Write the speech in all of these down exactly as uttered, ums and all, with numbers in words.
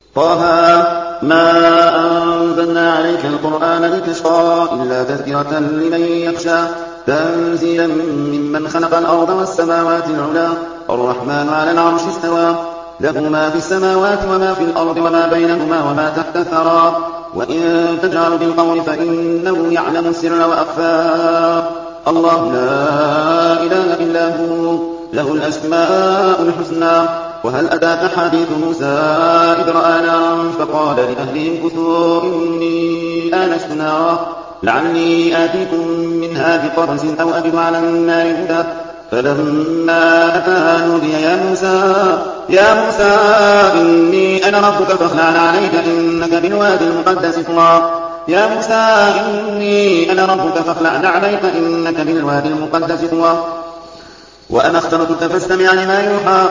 طه ما أنزلنا عليك القرآن لتشقى إلا تذكرة لمن يخشى تنزيلا ممن خلق الأرض والسماوات العلى الرحمن على العرش استوى له ما في السماوات وما في الأرض وما بينهما وما تحت الثرى وإن تجهر بالقول فإنه يعلم السر وأخفى الله لا إله إلا هو له الأسماء الحسنى وهل أتاك حديث موسى إذ رأى نارا فقال لأهلهم كثوا إني آنست نارا لعلي آتيكم منها بقبس أو أجد على النار هدى فلما أتاها نودي يا موسى يا موسى إني أنا ربك فاخلع عليك إنك بالوادي المقدس طوى يا موسى إني أنا ربك فاخلع عليك إنك بالوادي المقدس طوى وأنا اخترتك فاستمع لما يوحى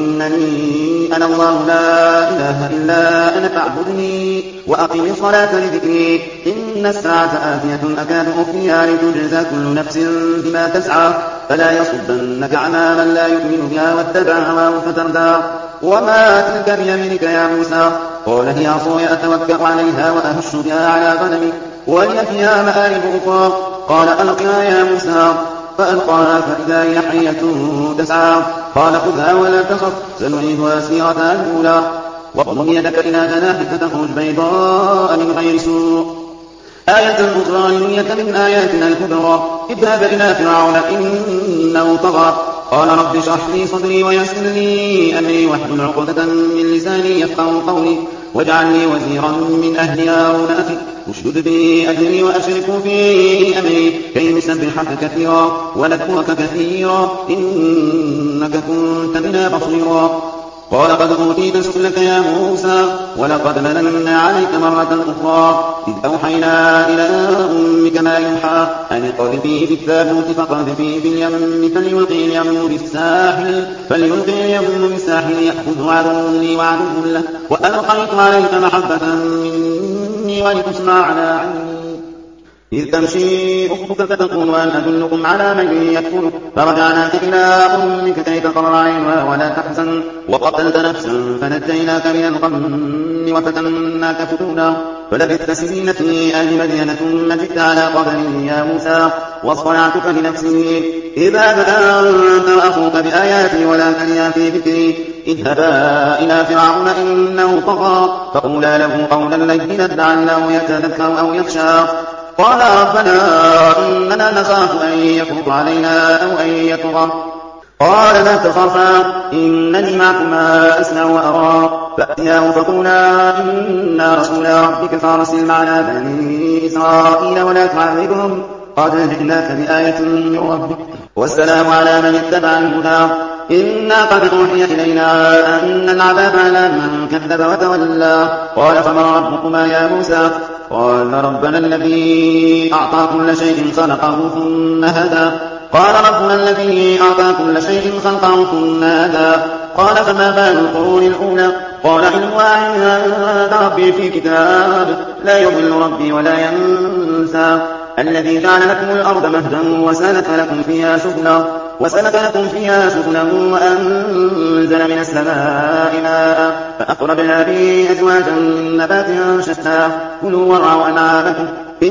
إنني أنا الله لا إله إلا أنا فاعبدني وأقم الصلاة لذكري إن الساعة آتية أكاد أخفيها لتجزى كل نفس بما تسعى فلا يصدنك عنها من لا يؤمن بها واتبع هواه فتردى وما تلك بيمينك يا موسى قال هي عصاي أتوكأ عليها وأهش بها على غنمي ولي فيها مآرب أخرى قال ألقها يا موسى فألقاها فإذا هي حية تسعى قال خذها ولا تخف سنعيدها سيرتها الأولى واضم يدك إلى جناحك تخرج بيضاء من غير سوء آية أخرى لنريك من آياتنا الكبرى اذهب إلى فرعون إنه طغى قال رب اشرح لي صدري ويسر لي أمري واحلل عقدة من لساني يفقهوا قولي واجعل لي وزيرا من أهل هارون أخي اشدد به أجري وأشركه في أمري كي نسبحك كثيرا ونذكرك كثيرا إنك كنت بنا بصيرا قال قد أوتيت سؤلك يا موسى ولقد مننا عليك مرة أخرى إذ أوحينا إلى أمك ما يوحى أن اقذفيه في التابوت فقذفيه في اليم فليلقي اليم بالساحل فليلقي اليم بالساحل يأخذه عدو لي وعدو له وألقيت عليك محبة مني ولتصنع على عيني إذ تمشي أختك فتقول هل أدلكم على من يكفر فرجعناك إلى أمك كي تقر عينها ولا تحزن وقتلت نفسا فنجيناك من الغم وفتناك فتونا فلبثت سنين في أهل مدينة ثم جئت على قدري يا موسى واصطنعتك لنفسي اذهب أنت وأخوك بآياتي ولا تنيا في ذكري اذهبا إلى فرعون إنه طغى فقولا له قولا لينا لعله يتذكر أو يخشى قال ربنا إننا نخاف أن يفرط علينا أو أن يطغى قال لا تخافا إنني معكما أسمع وأرى فأتياه فقولا إنا رسولا ربك فارسل معنا بني إسرائيل ولا تعذبهم قد جئناك بآية من ربك والسلام على من اتبع الهدى إنا قد أوحي إلينا أن العذاب على من كذب وتولى قال فمن ربكما يا موسى قال ربنا الذي أعطى كل شيء خلقه ثم هدى قال ربنا الذي أعطى كل شيء خلقه ثم هدى قال فما بال القرون الأولى قال علمها عند ربي في كتاب لا يضل ربي ولا ينسى الذي جعل لكم الأرض مهدا وسلك لكم فيها سبلا وسلك لكم فيها سبلا وأنزل من السماء ماء فأخرجنا به أزواجا من نبات شتى كلوا وارعوا أنعامكم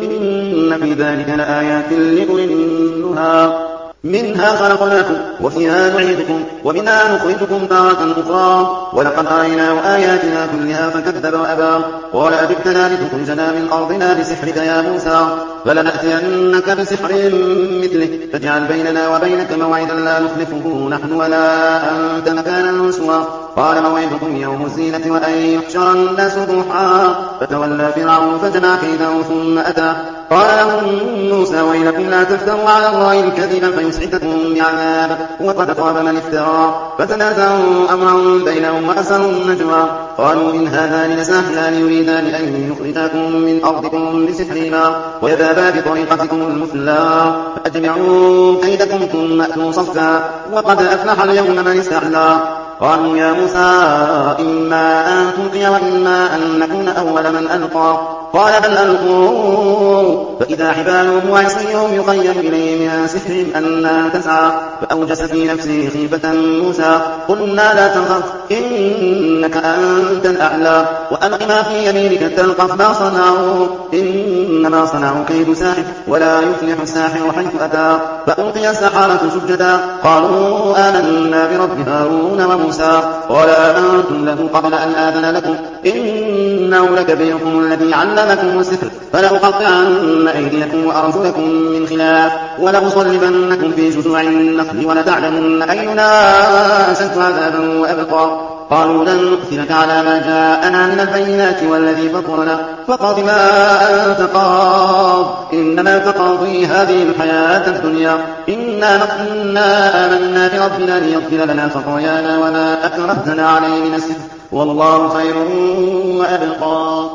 إن في ذلك لآيات لأولي النهى منها خلقناكم وفيها نعيدكم ومنها نخرجكم تارة أخرى ولقد أريناه آياتنا كلها فكذب وأبى قال أجئتنا لتخرجنا من أرضنا بسحرك يا موسى فلنأتينك بسحر مثله فاجعل بيننا وبينك موعدا لا نخلفه نحن ولا أنت مكانا سوى قال موعدكم يوم الزينة وأن يحشر الناس ضحى فتولى فرعون فجمع كيده ثم أتى قال لهم موسى ويلكم لا تفتروا على الله الكذب فيسحتكم بعذاب وقد خاب من افترى فتنازعوا أمرهم بينهم وأسروا النجوى قالوا إن هذان لساحران يريدان أن يخرجاكم من أرضكم بسحرهما ويذهبا بطريقتكم المثلى فأجمعوا كيدكم ثم أتوا صفا وقد أفلح اليوم من استعلى قالوا يا موسى إما أن تلقي وإما أن نكون أول من ألقى قال بل ألقوا فإذا حبالهم وعصيهم يخيل إليه من سحرهم أنها تسعى فأوجس في نفسه خيفة موسى قلنا لا تخف إنك أنت الأعلى وألق ما في يمينك تلقف ما صنعوا إنما صنعوا كيد ساحر ولا يفلح الساحر حيث أتى فألقي السحرة سجدا قالوا آمنا برب هارون وموسى قال آمنتم له قبل أن آذن لكم إنه لكبيركم الذي علمكم السحر فلأقطعن أيديكم وأرجلكم من خلاف ولأصلبنكم في جذوع النخل ولتعلمن أينا أشد عذابا وأبقى قالوا لن نؤثرك على ما جاءنا من البينات والذي فطرنا فقض ما أنت قاض إنما تقاضي هذه الحياة الدنيا إنا نحنا آمنا بربنا ليغفر لنا خطايانا وما أكرهتنا عليه من السحر والله خير وأبقى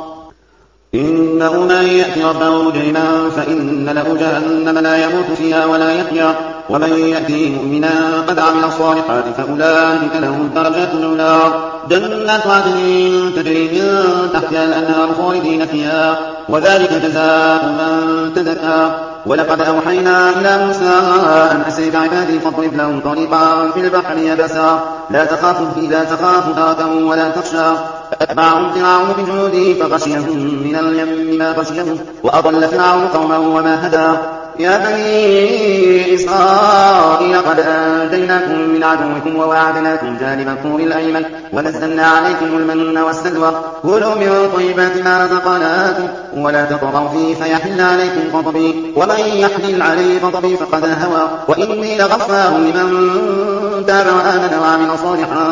إنه من يأتي ربه مجرما فإن له جهنم لا يموت فيها ولا يحيا ومن يأتي مؤمنا قد عمل الصالحات فأولئك لهم الدرجات العلى جنات عدن تجري من تحتها الأنهار خالدين فيها وذلك جزاء من تزكى ولقد أوحينا إلى موسى أن أسر بعبادي فاضرب لهم طريقا في البحر يبسا لا تخاف لا تخاف دركا ولا تخشى فأتبعهم فرعون بجنوده فغشيهم من اليم ما غشيهم وأضل فرعون قومه وما هدى يا بني إسرائيل قد أنجيناكم من عدوكم وواعدناكم جانب الطور الأيمن ونزلنا عليكم المن والسلوى كلوا من طيبات ما رزقناكم ولا تطغوا فيه فيحل عليكم غضبي ومن يحلل عليه غضبي فقد هوى وإني لغفار لمن تاب وآمن وعمل صالحا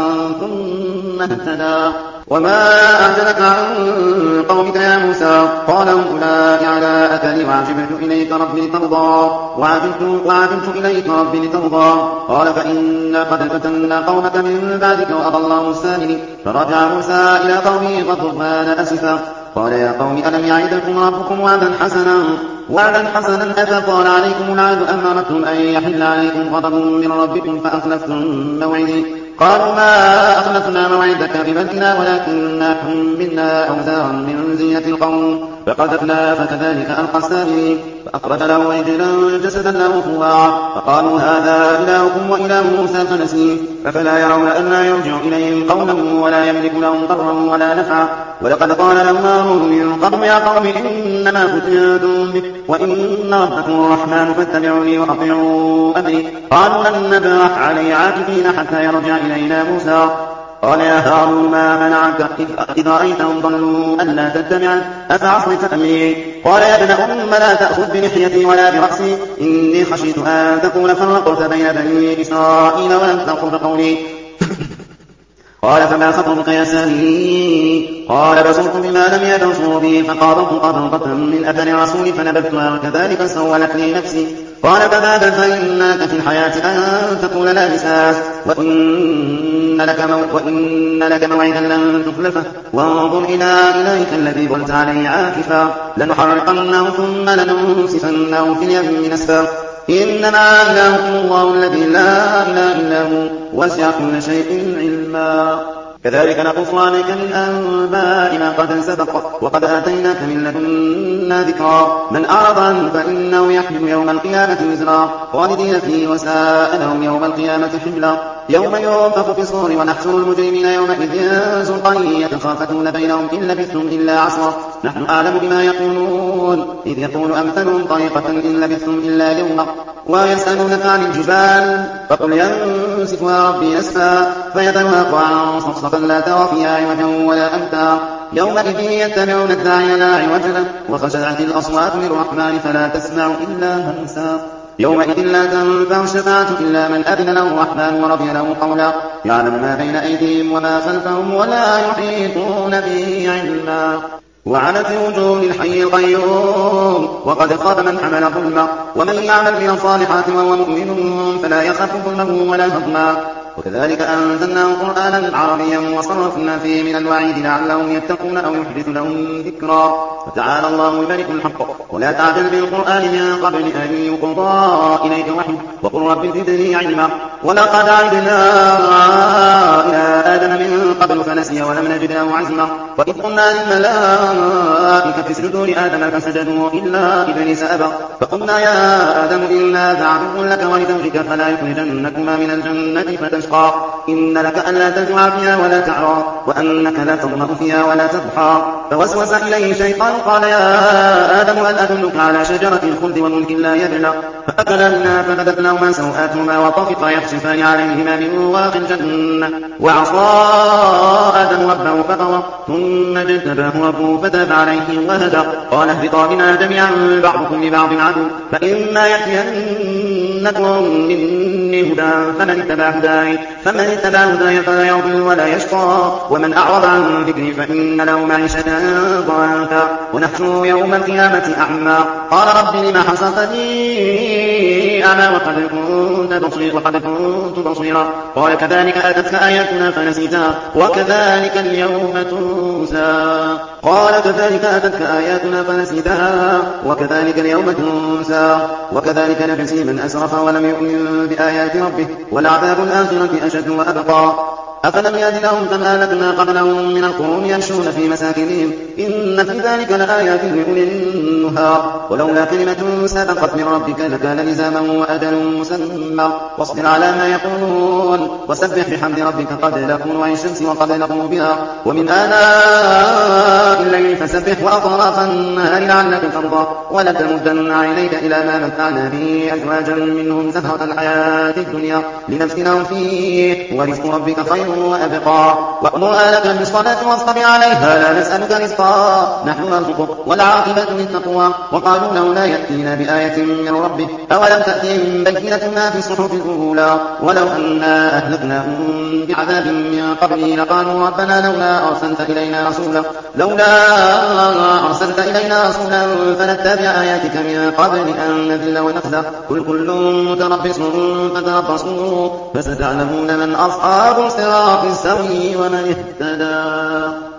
ثم اهتدى وما أعجلك عن قومك يا موسى قال هم أولئك على أثري وعجبت إليك ربي لترضى وعجبت, وعجبت إليك ربي لترضى قال فإنا قد فتنا قومك من بعدك وأضلهم السامرين فرجع موسى إلى قومه غضبان أسفا قال يا قوم ألم يعدكم ربكم وعدا حسنا وعدا حسنا أفطال عليكم العهد أم أردتم أن يحل عليكم غضب من ربكم فأخلفتم موعدي قالوا ما أخلفنا موعدك بملكنا ولكننا حملنا أوزارا من زينة القوم فقذفنا فكذلك ألقى السامري فأخرج له عجلا جسدا له خوار فقالوا هذا إلهكم وإله موسى فنسيه أفلا يرون ألا يرجع إليهم قولا ولا يملك لهم ضرا ولا نفعا ولقد قال لهم هارون من قبل يا قوم إنما فتنتم به وإن ربكم الرحمن فاتبعوني وأطيعوا أمري قالوا لن نبرح عليه عاكفين حتى يرجع إلينا موسى قال يا هارون ما منعك إذ رأيتهم ضلوا ألا تتبعن أفعصيت أمري قال يا ابن أم لا تأخذ بلحيتي ولا برأسي إني خشيت أن تكون فرقت بين بني إسرائيل ولم تأخذ قولي قال فما خطبك يا سامري قال بصرت بما لم يبصروا به فقابلت قبضة من أثر الرسول فنبذتها وكذلك سولت لي نفسي قال فذاك فإنك في الحياة أن تقول لا مساس وإن لك, مو... وإن لك موعدا لن تخلفه وانظر إلى إلهك الذي ظلت عليه عاكفا لنحرقنه ثم لننسفنه في اليم نسفا إنما إلهكم الله الذي لا إله إلا هو وسع كل شيء علما كذلك نقص عليك من أنباء ما قد سبق وقد آتيناك من لدنا ذكرا من أعرض عنه فإنه يحمل يوم القيامة وزرا خالدين فيه وساء لهم يوم القيامة حملا يوم ينفخ في الصور ونحشر المجرمين يومئذ زرقا يتخافتون بينهم إن لبثتم إلا عصرا نحن أعلم بما يقولون إذ يقول أمثلهم طريقة إن لبثتم إلا يوما ويسألونك عن الجبال فقل ينسفها ربي نسفا فيذرها قاعا صفصفا لا ترى فيها عوجا ولا أمتا يومئذ يتبعون الداعي لا عوج له وخشعت الأصوات للرحمن فلا تسمع إلا همسا يومئذ لا تنفع الشفاعة إلا من أذن له الرحمن ورضي له قولا يعلم ما بين أيديهم وما خلفهم ولا يحيطون به علما وعنت وجوه للحي القيوم وقد خاب من حمل ظلما ومن يعمل من الصالحات وهو مؤمن فلا يخاف ظلما ولا هضما وكذلك أنزلناه قرآنا عربيا وصرفنا فيه من الوعيد لعلهم يتقون أو يحدث لهم ذكرا. فتعالى الله الملك الحق. ولا تعجل بالقرآن من قبل أن يقضى إليك وحيه وقل رب زدني علما. ولقد عهدنا إلى آدم من قبل فنسي ولم نجد له عزما. وإذ قلنا للملائكة اسجدوا لآدم فسجدوا إلا إبليس أبى. فقلنا يا آدم إنا عدو لك ولزوجك فلا يخرجنكما من الجنة فتشقى. إن لك ألا تجوع فيها ولا تعرى وأنك لا تظمأ فيها ولا تضحى. فوسوس إليه الشيطان قال يا آدم هل أدلك على شجرة الخلد وملك لا يبلى. فأكلا منها فبدت لهما سوآتهما وطفقا يخصفان عليهما من ورق الجنة. وعصى آدم ربه فغوى ثم اجتباه ربه فتاب عليه وهدى. قال اهبطا منها جميعا بعضكم لبعض عدو فإما يأتينكم مني هدى فمن اتبع هداي فمن اتبع هداي فلا يضل ولا يشقى. ومن أعرض عن ذكري فإن له معيشة ضنكا ونحشره يوم القيامة أعمى. قال رب لم حشرتني أعمى وقد كنت بصيرا وقد كنت بصيرا. قال كذلك أتتك آياتنا فنسيتها وكذلك اليوم تنسى. قال كذلك أتتك آياتنا فنسيتها وكذلك اليوم تنسى. وكذلك نجزي من أسرف ولم يؤمن بآيات ربه ولعذاب الآخرة أشد وأبقى. أفلم يهد لهم كما أهلكنا قبلهم من القرون يمشون في مساكنهم إن في ذلك لآيات لأولي النهى. ولولا كلمة سبقت من ربك لكان لزاما وأجل مسمى. واصبر على ما يقولون وسبح بحمد ربك قبل طلوع الشمس وقبل غروبها ومن آناء الليل فسبح وأطراف النهار لعلك ترضى. ولا تمدن عينيك إلى ما متعنا به أزواجا منهم زهرة الحياة الدنيا لنفتنهم فيه ورزق ربك خير وأبقى. وأمر أهلك بالصلاة واصطبر عليها لا نسألك رزقا نحن نرزقك والعاقبة للتقوى. وقالوا لولا يأتينا بآية من ربه أولم تأتهم بينة ما في الصحف الأولى. ولو أنا أهلكناهم بعذاب من قبله لقالوا ربنا لولا أرسلت إلينا رسولا لولا أرسلت إلينا رسولا فنتبع آياتك من قبل أن نذل ونخزى. قل كل متربص فتربصوا فستعلمون من أصحاب الصراط السوي ومن اهتدى.